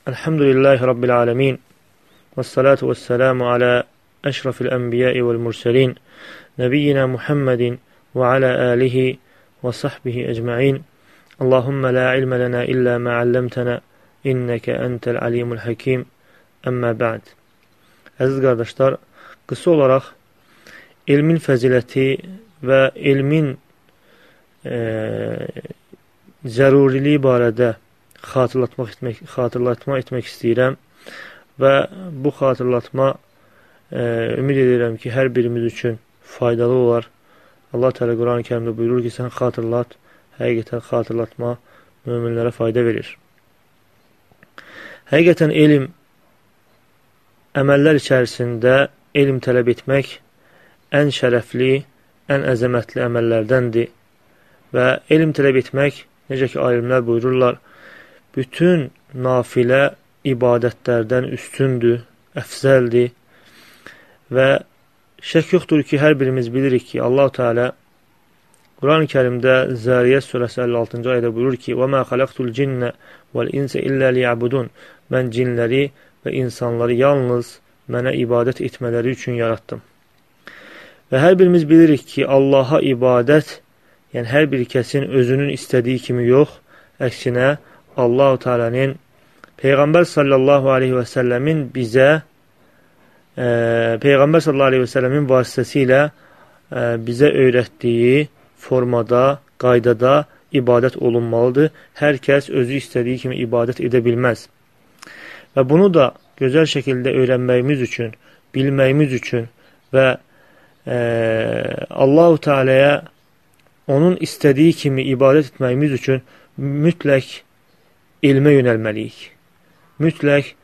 Elhamdülillahi Rabbil alemin. Vessalatu vesselamu ala eşrafil enbiyai vel murselin. Nebiyyina Muhammedin ve ala alihi ve sahbihi ecma'in. Allahümme la ilme lena illa ma allamtana. İnneke entel alimul hakim. Əmmə ba'd. Əziz qardaşlar, qısa olaraq elmin fəziləti və elmin zəruriliyi barədə xatırlatma etmək istəyirəm və bu xatırlatma ümid edirəm ki, hər birimiz üçün faydalı olar. Allah Teala Quran-ı Kərimdə buyurur ki, sən xatırlat, həqiqətən xatırlatma möminlərə fayda verir. Həqiqətən elm, əməllər içərisində elm tələb etmək ən şərəfli, ən əzəmətli əməllərdəndir və elm tələb etmək, necə ki, alimlər buyururlar, bütün nafilə ibadətlərdən üstündür, əfzəldir və şək yoxdur ki, hər birimiz bilirik ki, Allah-u Teala Quran-ı Kərimdə Zəriyyət surəsi 56-cı ayədə buyurur ki, وَمَا خَلَقْتُ الْجِنَّ وَالْاِنْسَ إِلَّا لِيَعْبُدُونَ Mən cinləri və insanları yalnız mənə ibadət etmələri üçün yaratdım. Və hər birimiz bilirik ki, Allaha ibadət, yəni hər bir kəsin özünün istədiyi kimi yox, əksinə Allah-u Teala'nın Peyğəmbər sallallahu aleyhi və səlləmin bizə Peyğəmbər sallallahu aleyhi və səlləmin vasitəsilə bizə öyrətdiyi formada, qaydada ibadət olunmalıdır. Hər kəs özü istədiyi kimi ibadət edə bilməz. Və bunu da gözəl şəkildə öyrənməyimiz üçün, bilməyimiz üçün və Allah-u Teala'ya onun istədiyi kimi ibadət etməyimiz üçün mütləq elmə yönəlməliyik. Mütləq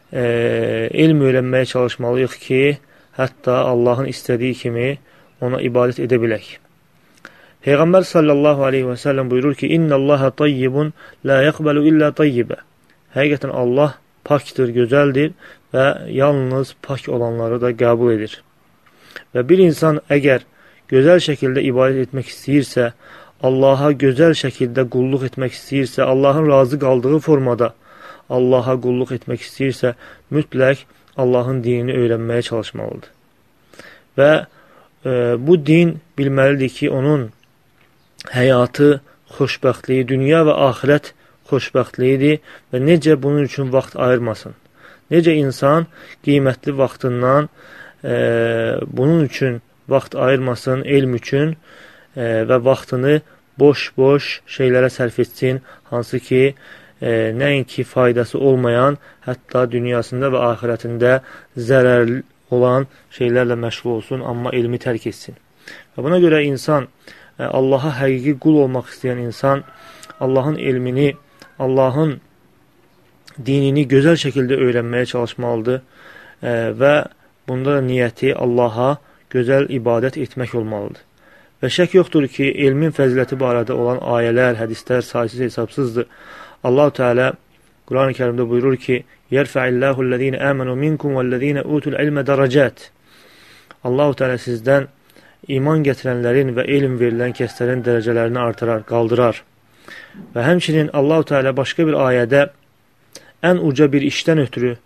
elm öyrənməyə çalışmalıyıq ki, hətta Allahın istədiyi kimi ona ibadət edə bilək. Peyğəmbər sallallahu aleyhi və səlləm buyurur ki, İnnəllaha tayyibun, la yəqbəlu illə tayyibə. Həqiqətən Allah pakdır, gözəldir və yalnız pak olanları da qəbul edir. Və bir insan əgər gözəl şəkildə ibadət etmək istəyirsə, Allaha gözəl şəkildə qulluq etmək istəyirsə, Allahın razı qaldığı formada Allaha qulluq etmək istəyirsə, mütləq Allahın dinini öyrənməyə çalışmalıdır. Və bu din bilməlidir ki, onun həyatı xoşbəxtliyi, dünya və axirət xoşbəxtliyidir və necə bunun üçün vaxt ayırmasın. Necə insan qiymətli vaxtından bunun üçün vaxt ayırmasın, elm üçün və vaxtını boş-boş şeylərə sərf etsin, hansı ki, nəinki faydası olmayan, hətta dünyasında və axirətində zərərli olan şeylərlə məşğul olsun, amma elmi tərk etsin. Və buna görə insan, Allaha həqiqi qul olmaq istəyən insan, Allahın elmini, Allahın dinini gözəl şəkildə öyrənməyə çalışmalıdır və bunda da niyyəti Allaha gözəl ibadət etmək olmalıdır. Və şək yoxdur ki, elmin fəziləti barədə olan ayələr, hədislər saysız hesabsızdır. Allah-u Teala Quran-ı Kərimdə buyurur ki, يَرْفَعِ الَّذ۪ينَ آمَنُوا مِنْكُمْ وَالَّذ۪ينَ أُوتُوا الْعِلْمَ دَرَجَاتِ Allah-u Teala sizdən iman gətirənlərin və elm verilən kəslərin dərəcələrini artırar, qaldırar. Və həmçinin Allah-u Teala başqa bir ayədə ən uca bir işdən ötürü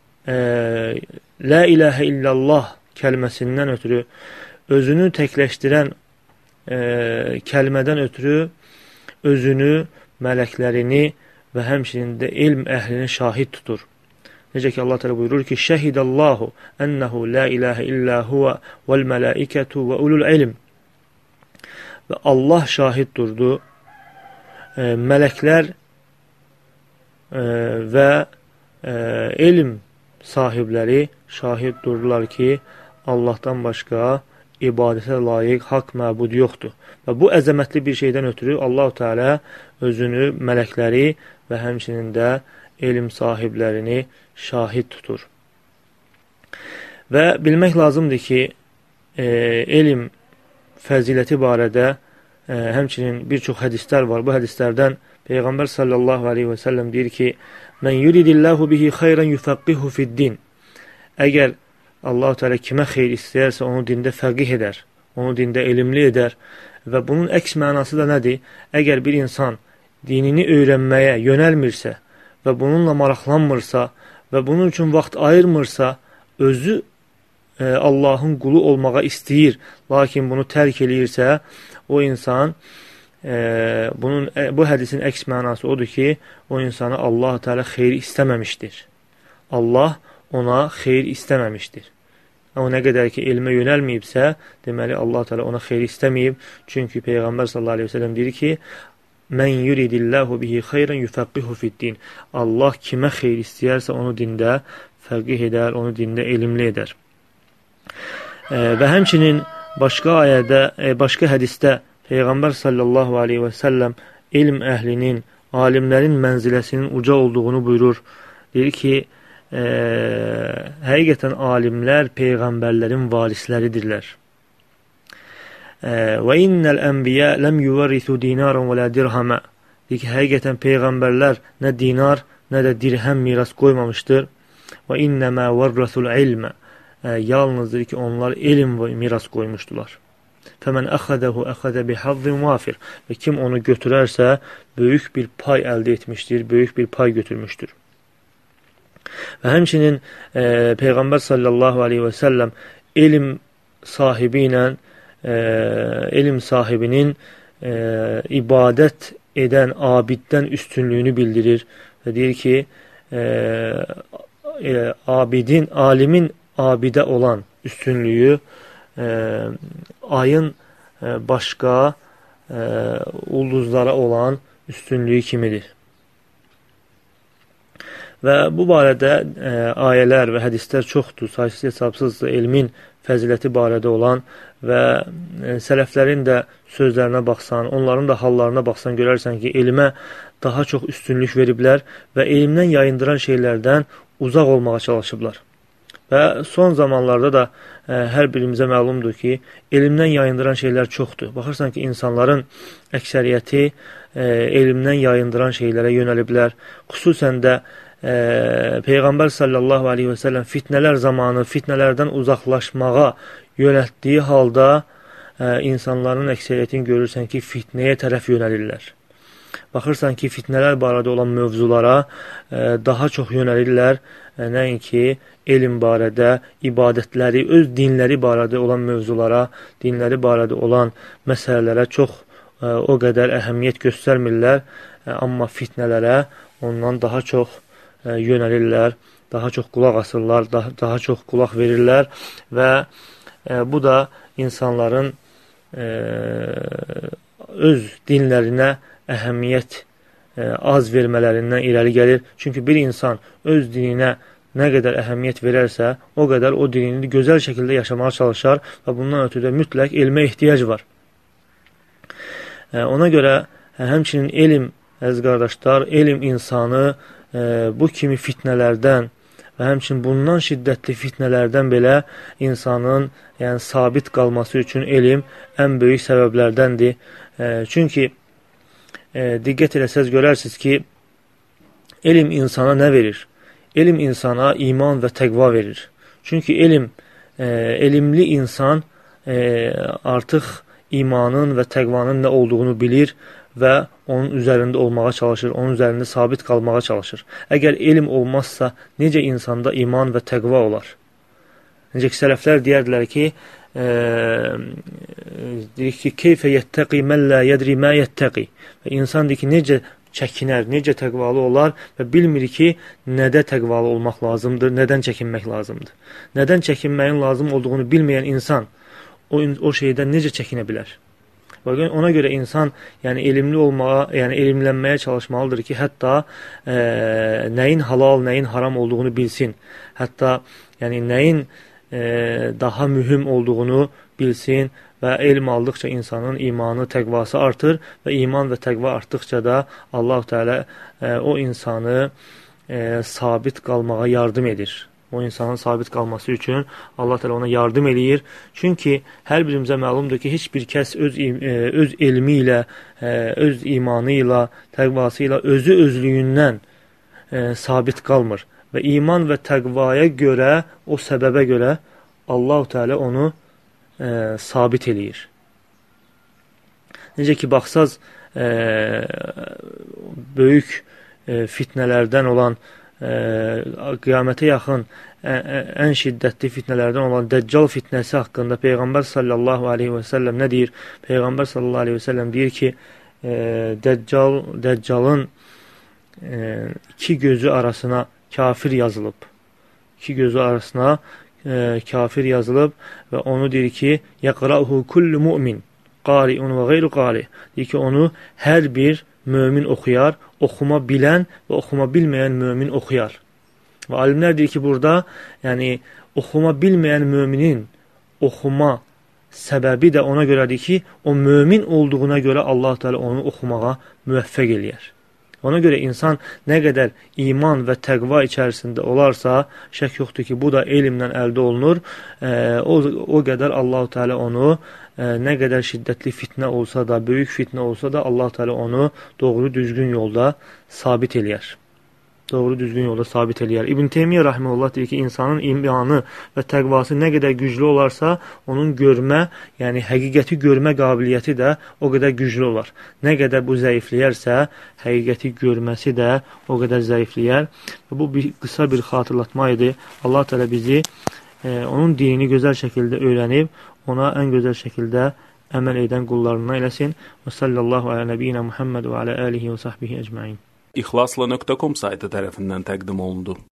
La ilahə illallah kəlməsindən ötürü özünü təkləşdirən kəlmədən ötürü özünü, mələklərini və həmçinin də elm əhlini şahid tutur. Necə ki, Allah Teala buyurur ki, Şəhidəllahu ənəhu la ilahə illə huvə vəl mələikətu və ulul ilm. Və Allah şahid durdu, mələklər və elm sahibləri şahid durdular ki, Allahdan başqa ibadətə layiq haqq məbud yoxdur. Və bu əzəmətli bir şeydən ötürü Allah-u Teala özünü, mələkləri və həmçinin də elm sahiblərini şahid tutur. Və bilmək lazımdır ki, elm fəziləti barədə həmçinin bir çox hədislər var. Bu hədislərdən Peyğəmbər sallallahu aleyhi və səlləm deyir ki, Mən yuridillahu bihi xayrən yufəqqihu fid-din. Əgər Allah-u Teala kimə xeyr istəyərsə, onu dində fəqih edər, onu dində elmli edər və bunun əks mənası da nədir? Əgər bir insan dinini öyrənməyə yönəlmirsə və bununla maraqlanmırsa və bunun üçün vaxt ayırmırsa, özü Allahın qulu olmağa istəyir, lakin bunu tərk eləyirsə, o insan bu hədisin əks mənası odur ki, o insana Allah Teala xeyir istəməmişdir. Allah ona xeyir istəməmişdir. O nə qədər ki elmə yönəlməyibsə, deməli Allah Teala ona xeyir istəməyib. Çünki Peyğəmbər sallallahu əleyhi və səlləm deyir ki: "Mən yuridillahu bihi xeyran yufaqqihu fid-din." Allah kimə xeyir istəyərsə onu dində fəqih edər, onu dində elmli edər. Və həmçinin başqa ayədə, başqa hədisdə Peyğəmbər sallallahu aleyhi və səlləm elm əhlinin, alimlərin mənziləsinin uca olduğunu buyurur. Deyir ki, həqiqətən alimlər Peyğəmbərlərin varisləridirlər. Və innəl ənbiyə ləm yuvarrisu dinaran və lə dirhamə. Deyir ki, həqiqətən Peyğəmbərlər nə dinar, nə də dirhəm miras qoymamışdır. Və innəmə varrasul ilmə. Yalnızdır ki, onlar elm və miras qoymuşdular. Fəmən əxədəhu əxədə bihazzin vafir. Və kim onu götürərsə, böyük bir pay əldə etmişdir, böyük bir pay götürmüşdür. Və həmçinin Peyğəmbər sallallahu aleyhi və səlləm elm sahibi ilə elm sahibinin ibadət edən abiddən üstünlüyünü bildirir. Və deyir ki, alimin abidə olan üstünlüyü ayın başqa ulduzlara olan üstünlüyü kimidir. Və bu barədə ayələr və hədislər çoxdur, saysız hesabsızdır, elmin fəziləti barədə olan və sələflərin də sözlərinə baxsan, onların da hallarına baxsan, görərsən ki, elmə daha çox üstünlük veriblər və elmdən yayındıran şeylərdən uzaq olmağa çalışıblar. Və son zamanlarda da hər birimizə məlumdur ki, elmdən yayındıran şeylər çoxdur. Baxırsan ki, insanların əksəriyyəti elmdən yayındıran şeylərə yönəliblər. Xüsusən də Peyğəmbər sallallahu aleyhi və səlləm fitnələr zamanı fitnələrdən uzaqlaşmağa yönəltdiyi halda insanların əksəriyyətini görürsən ki, fitnəyə tərəf yönəlirlər. Baxırsan ki, fitnələr barədə olan mövzulara daha çox yönəlirlər, nəinki elm barədə, ibadətləri, öz dinləri barədə olan mövzulara, dinləri barədə olan məsələlərə çox o qədər əhəmiyyət göstərmirlər, amma fitnələrə ondan daha çox yönəlirlər, daha çox qulaq asırlar, daha çox qulaq verirlər və bu da insanların öz dinlərinə əhəmiyyət az vermələrindən irəli gəlir. Çünki bir insan öz dininə nə qədər əhəmiyyət verərsə, o qədər o dinini gözəl şəkildə yaşamağa çalışar və bundan ötürü də mütləq elmə ehtiyac var. Ona görə həmçinin elm, əziz qardaşlar, elm insanı bu kimi fitnələrdən və həmçinin bundan şiddətli fitnələrdən belə insanın sabit qalması üçün elm ən böyük səbəblərdəndir. Çünki diqqət eləsəz görərsiniz ki, elm insana nə verir? Elm insana iman və təqva verir. Çünki elmli insan artıq imanın və təqvanın nə olduğunu bilir və onun üzərində olmağa çalışır, onun üzərində sabit qalmağa çalışır. Əgər elm olmazsa, necə insanda iman və təqva olar? Necə ki, sələflər deyərdilər ki, deyir ki, keyfə yəttəqi mən lə yədri mə yəttəqi. Və insan deyir ki, necə çəkinər, necə təqvalı olar və bilmir ki, nədə təqvalı olmaq lazımdır, nədən çəkinmək lazımdır. Nədən çəkinməyin lazım olduğunu bilməyən insan o şeydən necə çəkinə bilər? Ona görə insan elmli olmağa, elmlənməyə çalışmalıdır ki, hətta nəyin halal, nəyin haram olduğunu bilsin. Hətta nəyin daha mühüm olduğunu bilsin və elm aldıqca insanın imanı, təqvası artır və iman və təqva artdıqca da Allah-u Teala o insanı sabit qalmağa yardım edir. O insanın sabit qalması üçün Allah Teala ona yardım eləyir. Çünki hər birimizə məlumdur ki, heç bir kəs öz elmi ilə, öz imanı ilə, təqvası ilə, özü özlüyündən sabit qalmır. Və iman və təqvaya görə, o səbəbə görə Allah Teala onu sabit eləyir. Necə ki, baxsaz, böyük fitnələrdən olan, qiyamətə yaxın ən şiddətli fitnələrdən olan Dəccal fitnəsi haqqında Peyğəmbər sallallahu aleyhi və səlləm nə deyir? Peyğəmbər sallallahu aleyhi və səlləm deyir ki, Dəccalın iki gözü arasına kafir yazılıb. İki gözü arasına kafir yazılıb və onu deyir ki, yəqra'uhu kullu mu'min, qari'un və qeyru qari. Deyir ki, onu hər bir mömin oxuyar, oxuma bilən və oxuma bilməyən mömin oxuyar. Və alimlər deyir ki, burada yəni, oxuma bilməyən möminin oxuma səbəbi də ona görədir ki, o mömin olduğuna görə Allah Teala onu oxumağa müvəffəq eləyər. Ona görə insan nə qədər iman və təqva içərisində olarsa, şək yoxdur ki, bu da elmlə əldə olunur. O qədər Allah Teala onu nə qədər şiddətli fitnə olsa da, böyük fitnə olsa da Allah Teala onu doğru düzgün yolda sabit eləyər. Doğru düzgün yolda sabit eləyər. İbn Teymiyyə rahimehullah deyir ki, insanın imanı və təqvası nə qədər güclü olarsa, onun görmə, yəni həqiqəti görmə qabiliyyəti də o qədər güclü olar. Nə qədər bu zəifləyərsə, həqiqəti görməsi də o qədər zəifləyər. Və bu qısa bir xatırlatma idi. Allah Teala bizi onun dinini gözəl şəkildə öyrənib, ona ən gözəl şəkildə əməl edən qullarından eləsin. Və sallallahu alə nəbiyyina Muhammed və alə alihi və sahbihi əcmain. İxlasla.com saytı tərəfindən təqdim olundu.